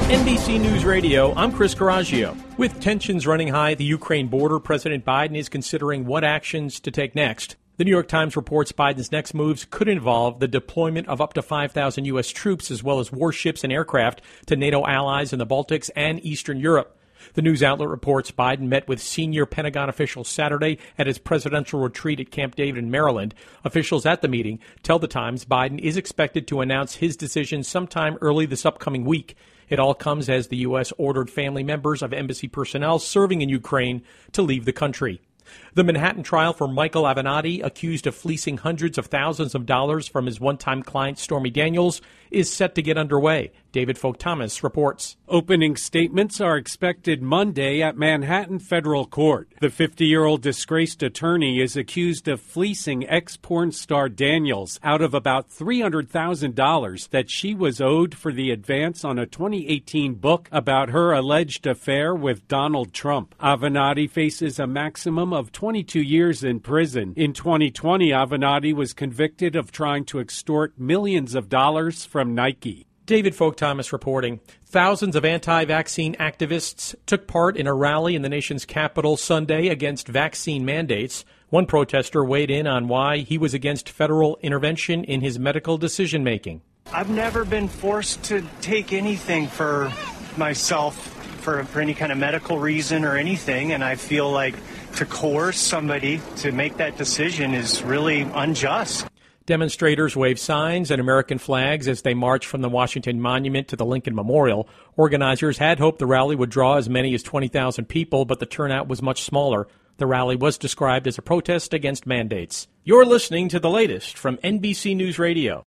NBC News Radio, I'm Chris Coraggio. With tensions running high at the Ukraine border, President Biden is considering what actions to take next. The New York Times reports Biden's next moves could involve the deployment of up to 5,000 U.S. troops as well as warships and aircraft to NATO allies in the Baltics and Eastern Europe. The news outlet reports Biden met with senior Pentagon officials Saturday at his presidential retreat at Camp David in Maryland. Officials at the meeting tell the Times Biden is expected to announce his decision sometime early this upcoming week. It all comes as the U.S. ordered family members of embassy personnel serving in Ukraine to leave the country. The Manhattan trial for Michael Avenatti, accused of fleecing hundreds of thousands of dollars from his one-time client Stormy Daniels, is set to get underway. David Folk-Thomas reports. Opening statements are expected Monday at Manhattan Federal Court. The 50-year-old disgraced attorney is accused of fleecing ex-porn star Daniels out of about $300,000 that she was owed for the advance on a 2018 book about her alleged affair with Donald Trump. Avenatti faces a maximum of 22 years in prison. In 2020, Avenatti was convicted of trying to extort millions of dollars from Nike. David Folk-Thomas reporting. Thousands of anti-vaccine activists took part in a rally in the nation's capital Sunday against vaccine mandates. One protester weighed in on why he was against federal intervention in his medical decision-making. I've never been forced to take anything for myself for any kind of medical reason or anything, and I feel like to coerce somebody to make that decision is really unjust. Demonstrators waved signs and American flags as they marched from the Washington Monument to the Lincoln Memorial. Organizers had hoped the rally would draw as many as 20,000 people, but the turnout was much smaller. The rally was described as a protest against mandates. You're listening to the latest from NBC News Radio.